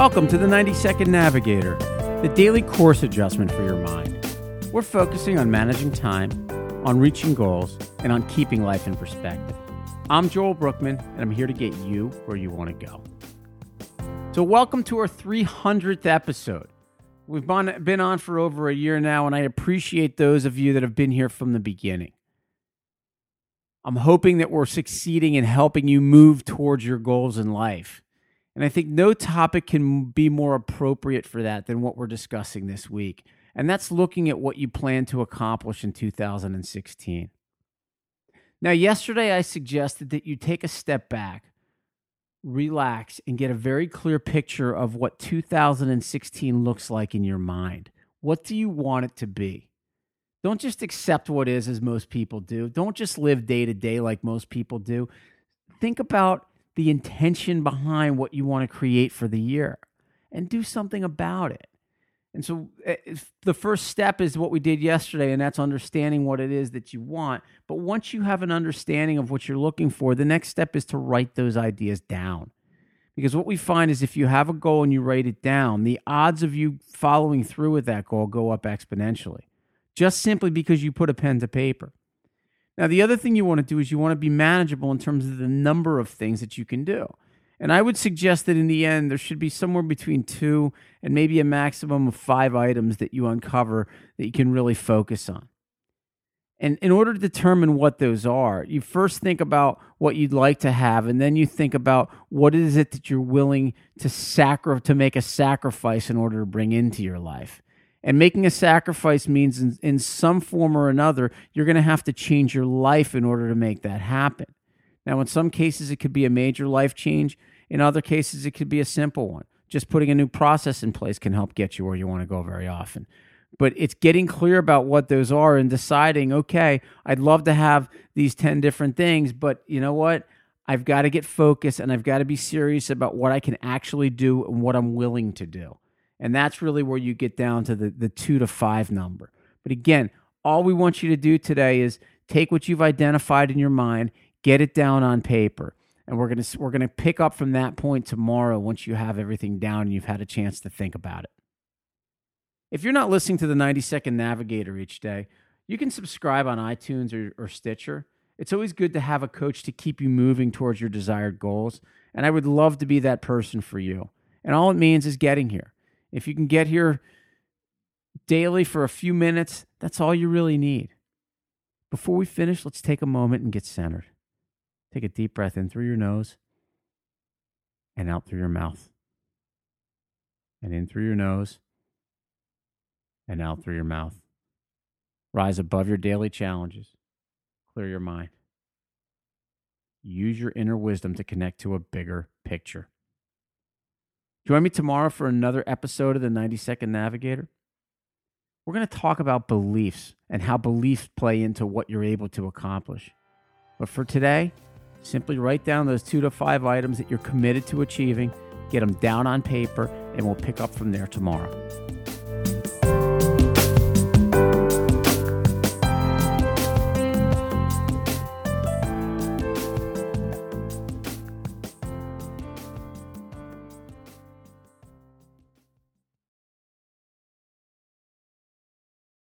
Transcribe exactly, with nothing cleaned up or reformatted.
Welcome to the ninety second Navigator, the daily course adjustment for your mind. We're focusing on managing time, on reaching goals, and on keeping life in perspective. I'm Joel Brookman, and I'm here to get you where you want to go. So welcome to our three hundredth episode. We've been on for over a year now, and I appreciate those of you that have been here from the beginning. I'm hoping that we're succeeding in helping you move towards your goals in life. And I think no topic can be more appropriate for that than what we're discussing this week. And that's looking at what you plan to accomplish in two thousand sixteen. Now, yesterday I suggested that you take a step back, relax, and get a very clear picture of what two thousand sixteen looks like in your mind. What do you want it to be? Don't just accept what is as most people do. Don't just live day to day like most people do. Think about the intention behind what you want to create for the year and do something about it. And so the first step is what we did yesterday, and that's understanding what it is that you want. But once you have an understanding of what you're looking for, the next step is to write those ideas down. Because what we find is if you have a goal and you write it down, the odds of you following through with that goal go up exponentially, just simply because you put a pen to paper. Now, the other thing you want to do is you want to be manageable in terms of the number of things that you can do. And I would suggest that in the end, there should be somewhere between two and maybe a maximum of five items that you uncover that you can really focus on. And in order to determine what those are, you first think about what you'd like to have, and then you think about what is it that you're willing to sacri- to make a sacrifice in order to bring into your life. And making a sacrifice means in, in some form or another, you're going to have to change your life in order to make that happen. Now, in some cases, it could be a major life change. In other cases, it could be a simple one. Just putting a new process in place can help get you where you want to go very often. But it's getting clear about what those are and deciding, okay, I'd love to have these ten different things, but you know what? I've got to get focused and I've got to be serious about what I can actually do and what I'm willing to do. And that's really where you get down to the, the two to five number. But again, all we want you to do today is take what you've identified in your mind, get it down on paper. And we're going to we're going to pick up from that point tomorrow once you have everything down and you've had a chance to think about it. If you're not listening to the ninety second Navigator each day, you can subscribe on iTunes or, or Stitcher. It's always good to have a coach to keep you moving towards your desired goals. And I would love to be that person for you. And all it means is getting here. If you can get here daily for a few minutes, that's all you really need. Before we finish, let's take a moment and get centered. Take a deep breath in through your nose and out through your mouth. And in through your nose and out through your mouth. Rise above your daily challenges. Clear your mind. Use your inner wisdom to connect to a bigger picture. Join me tomorrow for another episode of the ninety second Navigator. We're going to talk about beliefs and how beliefs play into what you're able to accomplish. But for today, simply write down those two to five items that you're committed to achieving, get them down on paper, and we'll pick up from there tomorrow.